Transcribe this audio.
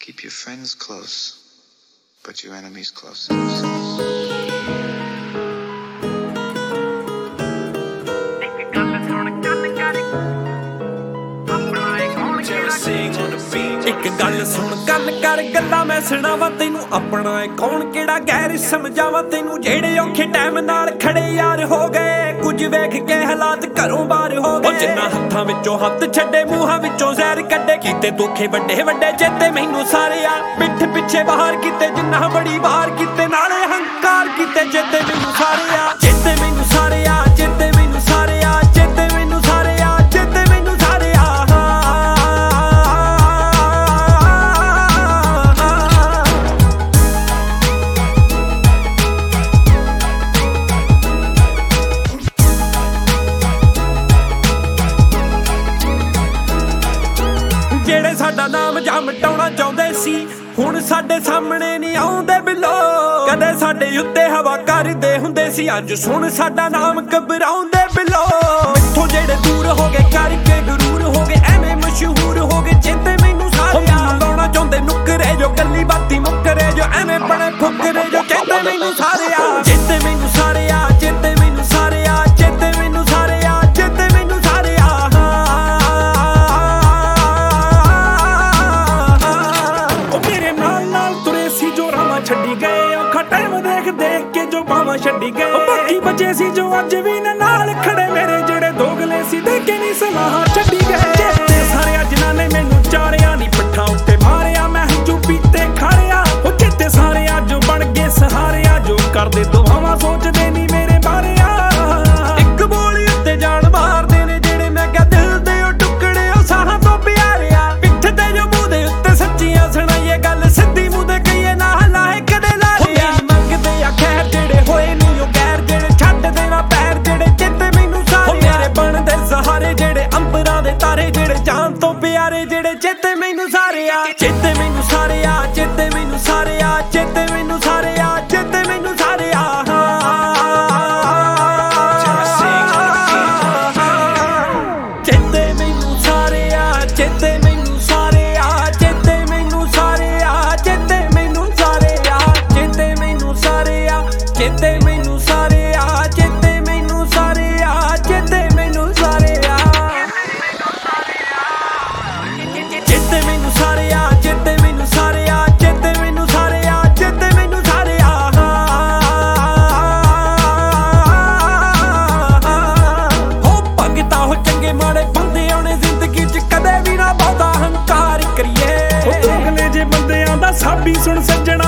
Keep your friends close, but your enemies close. ਇੱਕ ਗੱਲ ਸੁਣ ਕੰਨ ਕਰ ਗੱਲਾਂ ਮੈਂ ਸੁਣਾਵਾਂ ਤੈਨੂੰ ਆਪਣਾ ਏ ਕੌਣ ਕਿਹੜਾ ਗੈਰ ਸਮਝਾਵਾਂ ਤੈਨੂੰ ਜਿਹੜੇ ਔਖੇ ਟਾਈਮ ਨਾਲ ਖੜੇ ਯਾਰ ਹੋ ਗਏ ਕੁਝ ਵੇਖ ਕੇ ਹਾਲਾਤ ਘਰੋਂ ਬਾਹਰ ਹੋ ਗਏ ਜਿੰਨਾ ਹੱਥਾਂ ਵਿੱਚੋਂ ਹੱਥ ਛੱਡੇ ਮੂੰਹਾਂ ਵਿੱਚੋਂ ਜ਼ਹਿਰ ਕੱਢੇ ਕੀਤੇ ਦੁੱਖੇ ਵੱਡੇ ਵੱਡੇ ਚੇਤੇ ਮੈਨੂੰ ਸਾਰੇ ਆ ਪਿੱਠ ਪਿੱਛੇ ਬਾਹਰ ਕੀਤੇ ਜਿੰਨਾ ਬੜੀ ਬਾਹਰ ਕੀਤੇ ਨਾਲੇ ਹੰਕਾਰ ਕੀਤੇ ਚੇਤੇ ਮੈਨੂੰ ਸਾਰੇ ਆ ਚੇਤੇ ਮੈਨੂੰ ਸਾਰੇ ਆ ਚੇਤੇ ਮੈਨੂੰ ਸਾਰੇ ਆ ਚੇਤੇ ਮੈਨੂੰ ਸਾਰੇ ਆ ਚੇਤੇ ਮੈਨੂੰ ਸਾਰੇ ਆ ਜਿਹੜੇ ਸਾਡਾ ਨਾਮ ਜਾਂ ਮਿਟਾਉਣਾ ਚਾਹੁੰਦੇ ਸੀ ਹੁਣ ਸਾਡੇ ਸਾਹਮਣੇ ਨਹੀਂ ਆਉਂਦੇ ਬਿਲੋ ਕਦੇ ਸਾਡੇ ਉੱਤੇ ਹਵਾ ਕਰਦੇ ਹੁੰਦੇ ਸੀ ਅੱਜ ਸੁਣ ਸਾਡਾ ਨਾਮ ਘਬਰਾਉਂਦੇ ਬਿਲੋ ਇੱਥੋਂ ਜਿਹੜੇ ਦੂਰ ਹੋ ਗਏ ਕਰਕੇ ਗਰੂਰ ਹੋ ਗਏ ਐਵੇਂ ਮਸ਼ਹੂਰ ਹੋ ਗਏ ਚੇਤੇ ਮੈਨੂੰ ਸਾਰੇ ਲਾਉਣਾ ਚਾਹੁੰਦੇ ਨੁਕਰੇ ਜੋ ਗੱਲੀ ਬਾਤੀ ਮੁੱਕਰੇ ਜੋ ਐਵੇਂ ਬਣੇ ਫੁੱਕਰੇ ਜੋ ਚੇਤੇ ਮੈਨੂੰ ਸਾਰੇ ਆ ਚੇਤੇ ਮੈਨੂੰ ਸਾਰੇ ਆ ਚੇਤੇ ਮੈਨੂੰ ਸਾਰੇ ਆ ਚੇਤੇ ਮੈਨੂੰ ਸਾਰੇ ਆ ਚੇਤੇ ਮੈਨੂੰ ਸਾਰੇ ਆ ਛੱਡੀ ਗਏ ਔਖਾ ਟਾਈਮ ਦੇਖ ਦੇਖ ਕੇ ਜੋ ਬਾਵਾਂ ਛੱਡੀ ਗਏ ਬਾਕੀ ਬਚੇ ਸੀ ਜੋ ਅੱਜ ਵੀ ਨਾਲ ਖੜੇ ਮੇਰੇ ਜਿਹੜੇ ਦੋਗਲੇ ਸੀ ਦੇ ਕੇ ਨਹੀਂ ਸਲਾਹਾਂ ਛੱਡੀ ਗਏ ਤੇ ਸਾਰੇ ਜਿਨ੍ਹਾਂ ਨੇ ਮੈਨੂੰ ਚਾਰਿਆਂ ਦੀ ਪੱਠਾਂ ਉੱਤੇ ਮਾਰਿਆ ਮੈਂ ਹੰਝੂ ਪੀਤੇ ਖਾਰਿਆ ਉਹ ਚਿੱਤੇ ਸਾਰੇ ਅੱਜ ਬਣ ਗਏ ਸਹਾਰਿਆ ਜੋ ਕਰਦੇ ਦੁਆਵਾਂ ਸੋਚਦੇ ਨਹੀਂ ਮੇਰੇ ਬਾਰੇ ਆ ਇੱਕ ਬੋਲੀ ਉੱਤੇ ਜਾਨ ਮਾਰਦੇ ਨੇ ਜਿਹੜੇ ਮੈਂ ਕਿਹਾ ਦਿਲ ਦੇ ਉਹ ਟੁਕੜੇ ਉਹ ਸਾਹਾਂ ਤੋਂ ਪਿਆਰਿਆ ਪਿੱਠ ਤੇ ਜੋ ਮੂੰਹ ਦੇ ਉੱਤੇ ਸੱਚੀਆਂ ਸੁਣਾਈਏ ਗੱਲ ਸਿੱਧੀ ਮੂੰਹ ਦੇ ਕਹੀਏ ਨਾ ਜਿਹੜੇ ਅੰਬਰਾਂ ਦੇ ਤਾਰੇ ਜਿਹੜੇ ਜਾਨ ਤੋਂ ਪਿਆਰੇ ਜਿਹੜੇ ਚੇਤੇ ਮੈਨੂੰ ਸਾਰੇ ਆ ਚੇਤੇ ਮੈਨੂੰ ਸਾਰੇ ਆ ਚੇਤੇ ਮੈਨੂੰ ਸਾਰੇ ਆ ਚੇਤੇ ਮੈਨੂੰ ਸਾਰੇ ਆ ਚੇਤੇ ਮੈਨੂੰ ਸਾਰੇ ਆ ਚੇਤੇ ਮੈਨੂੰ ਸਾਰੇ ਆ ਚੇਤੇ ਮੈਨੂੰ ਸਾਰੇ ਆ ਚੇਤੇ ਮੈਨੂੰ ਸਾਰੇ ਆ ਚੇਤੇ ਮੈਨੂੰ ਸਾਰੇ ਆ ਚੇਤੇ ਮੈਨੂੰ ਸਾਰੇ ਆ ਚੇਤੇ ਮੈਨੂੰ ਸਾਰੇ ਆ ਚੇਤੇ ਮੈਨੂੰ ਸਾਰੇ ਆ ਚੇਤੇ ਮੈਨੂੰ ਸਾਰੇ ਆ ਚੇਤੇ ਮੈਨੂੰ ਸਾਰੇ ਆ ਚੇਤੇ ਮੈਨੂੰ ਸਾਰੇ ਆ ਚੇਤੇ ਮੈਨੂੰ ਸਾਰੇ ਆ ਚੇਤੇ ਮੈਨੂੰ ਸਾਰੇ ਆ ਹੋ ਭਗਤਾ ਹੋ ਚੰਗੇ ਮਾੜੇ ਬੰਦੇ ਆਉਣੇ ਜ਼ਿੰਦਗੀ 'ਚ ਕਦੇ ਵੀ ਨਾ ਬਹੁਤਾ ਹੰਕਾਰ ਕਰੀਏ ਉਹ ਦੋਗਲੇ ਜੇ ਬੰਦਿਆਂ ਦਾ ਸਾਬੀ ਸੁਣ ਸੱਜਣ